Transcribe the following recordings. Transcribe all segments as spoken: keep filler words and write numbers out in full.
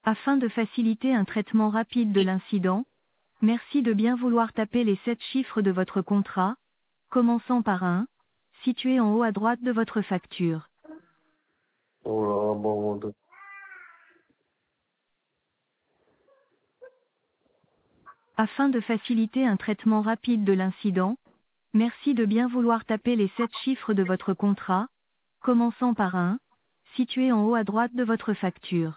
Afin de faciliter un traitement rapide de l'incident, merci de bien vouloir taper les sept chiffres de votre contrat, commençant par un, situé en haut à droite de votre facture. Oh, bon, bon. Afin de faciliter un traitement rapide de l'incident, merci de bien vouloir taper les sept chiffres de votre contrat, commençant par un, situé en haut à droite de votre facture.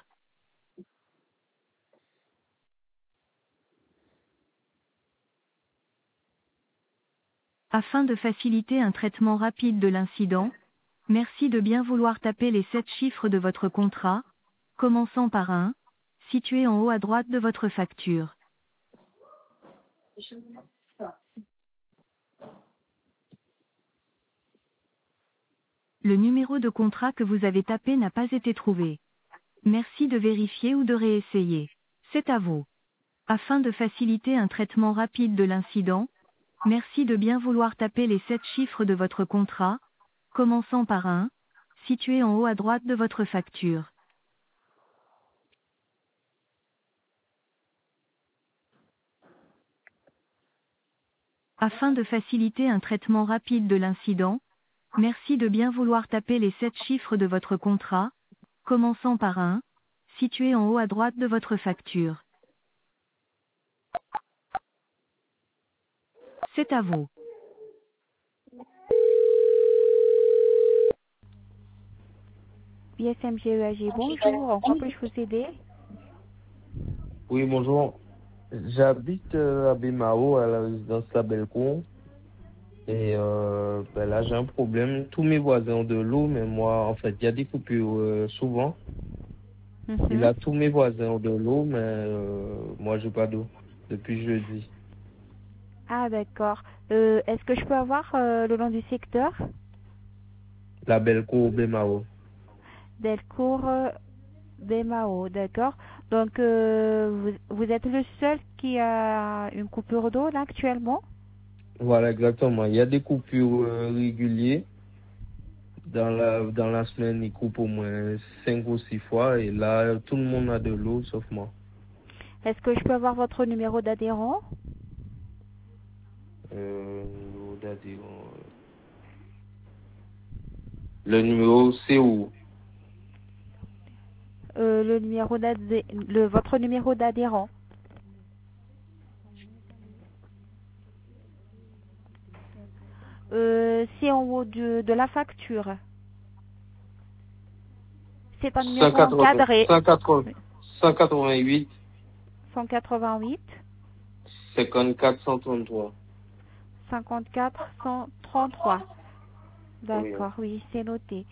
Afin de faciliter un traitement rapide de l'incident, merci de bien vouloir taper les sept chiffres de votre contrat, commençant par un, situé en haut à droite de votre facture. Le numéro de contrat que vous avez tapé n'a pas été trouvé. Merci de vérifier ou de réessayer. C'est à vous. Afin de faciliter un traitement rapide de l'incident, merci de bien vouloir taper les sept chiffres de votre contrat, commençant par un, situé en haut à droite de votre facture. Afin de faciliter un traitement rapide de l'incident, merci de bien vouloir taper les sept chiffres de votre contrat, commençant par un, situé en haut à droite de votre facture. C'est à vous. B S M G E A G, bonjour, en quoi puis-je vous aider? Oui, bonjour. J'habite euh, à Bémao, à la résidence La Bellecour. Et euh, ben là, j'ai un problème. Tous mes voisins ont de l'eau, mais moi, en fait, il y a des coupures euh, souvent. Et Mhm. là, tous mes voisins ont de l'eau, mais euh, moi, j'ai pas d'eau depuis jeudi. Ah, d'accord. Euh, Est-ce que je peux avoir euh, le nom du secteur? La Bellecour, Bémao. Delcourt euh, Bémao, d'accord. Donc, euh, vous, vous êtes le seul qui a une coupure d'eau là actuellement? Voilà, exactement. Il y a des coupures euh, régulières. Dans la, dans la semaine, ils coupent au moins cinq ou six fois. Et là, tout le monde a de l'eau, sauf moi. Est-ce que je peux avoir votre numéro d'adhérent? Euh, numéro d'adhérent. Le numéro, c'est où? Euh, le numéro d'adhé- le votre numéro d'adhérent. Euh, c'est en haut de, de la facture. C'est un numéro encadré. cent quatre-vingt-huit, cent quatre-vingt-huit, cinquante-quatre, cent trente-trois. cinquante-quatre, cent trente-trois. Oui. D'accord, oui, c'est noté.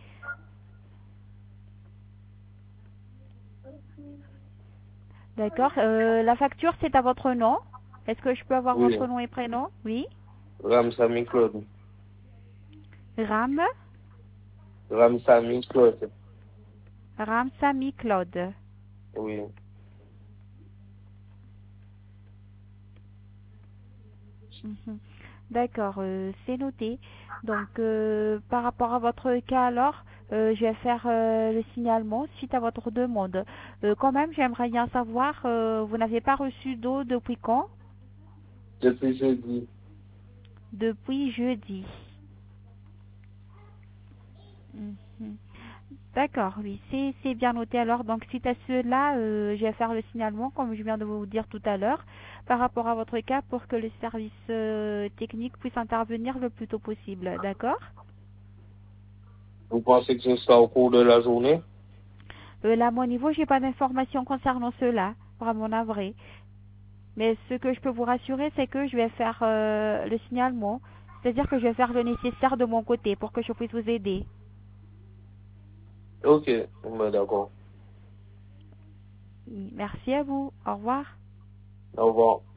D'accord. Euh, la facture, c'est à votre nom. Est-ce que je peux avoir Oui. votre nom et prénom? Oui. Ramsamy Claude. Ram, Ramsamy Claude. Ram Samy Claude. Oui. Mhm. D'accord, euh, c'est noté. Donc, euh, par rapport à votre cas alors, euh, je vais faire euh, le signalement suite à votre demande. Euh, quand même, j'aimerais bien savoir, euh, vous n'avez pas reçu d'eau depuis quand? Depuis jeudi. Depuis jeudi. Mhm. D'accord, oui, c'est c'est bien noté alors. Donc suite à cela, euh, je vais faire le signalement, comme je viens de vous dire tout à l'heure, par rapport à votre cas pour que le service euh, technique puisse intervenir le plus tôt possible. D'accord? Vous pensez que ce sera au cours de la journée? Euh, là, à mon niveau, j'ai pas d'informations concernant cela, vraiment navré. Mais ce que je peux vous rassurer, c'est que je vais faire euh, le signalement, c'est-à-dire que je vais faire le nécessaire de mon côté pour que je puisse vous aider. Ok, ben d'accord. Merci à vous. Au revoir. Au revoir.